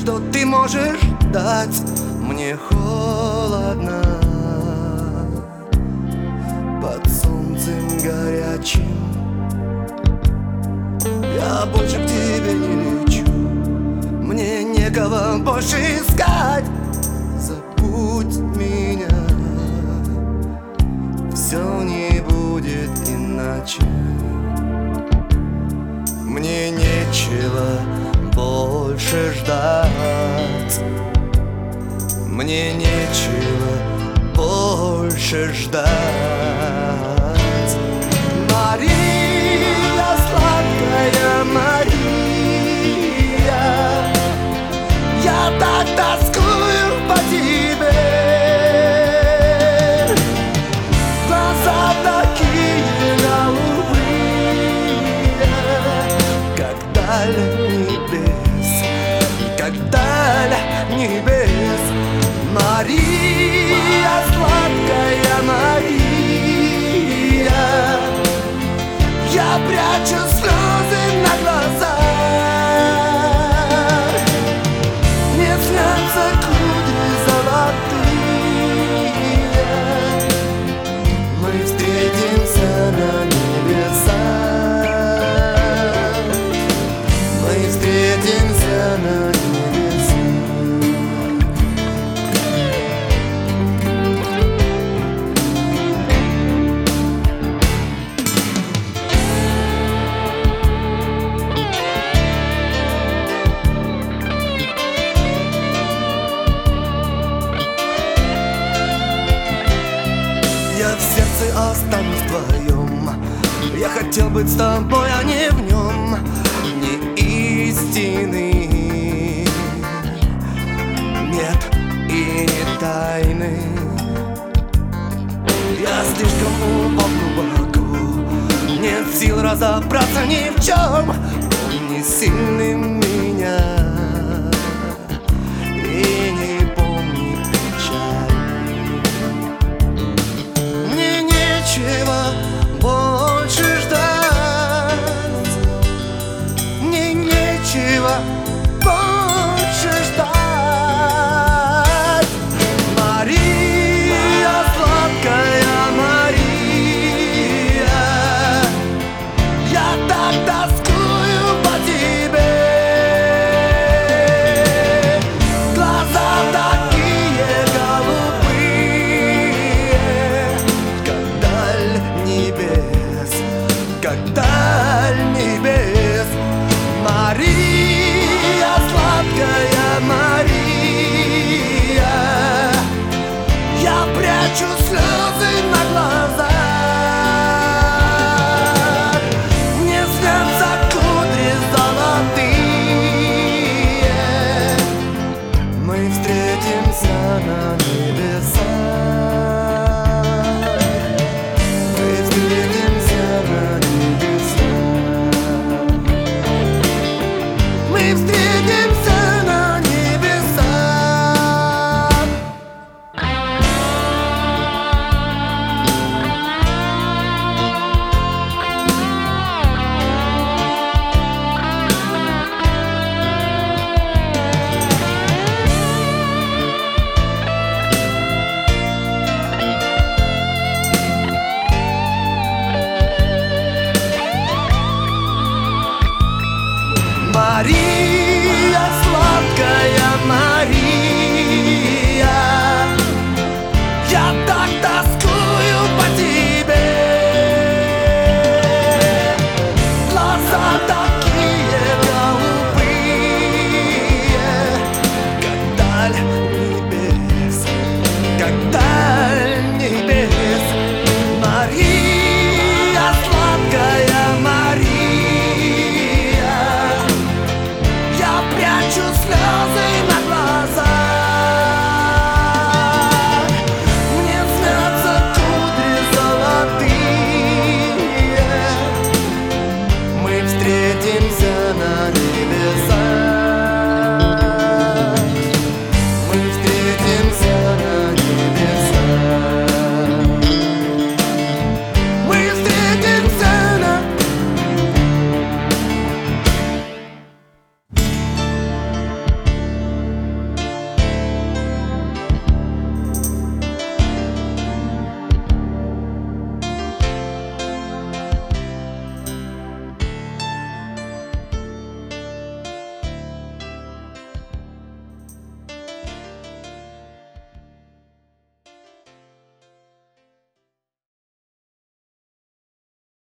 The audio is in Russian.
что ты можешь дать. Мне холодно под солнцем горячим. Я больше к тебе не лечу, мне некого больше искать. Забудь меня, все не будет иначе. Мне нечего больше ждать. Мне нечего больше ждать. Мария, сладкая Мария, я так тоскую по тебе. Глаза такие голубые, как даль небес, как даль небес. Мария, сладкая Мария, я прячу слезы на глазах. Мне снятся кудри золотые, мы встретимся на небесах. Мы встретимся на небесах. Я в сердце останусь твоем. Я хотел быть с тобой, а не в нем. Не истины нет и не тайны. Я слишком глубоко, нет сил разобраться ни в чем. Он не сильный меня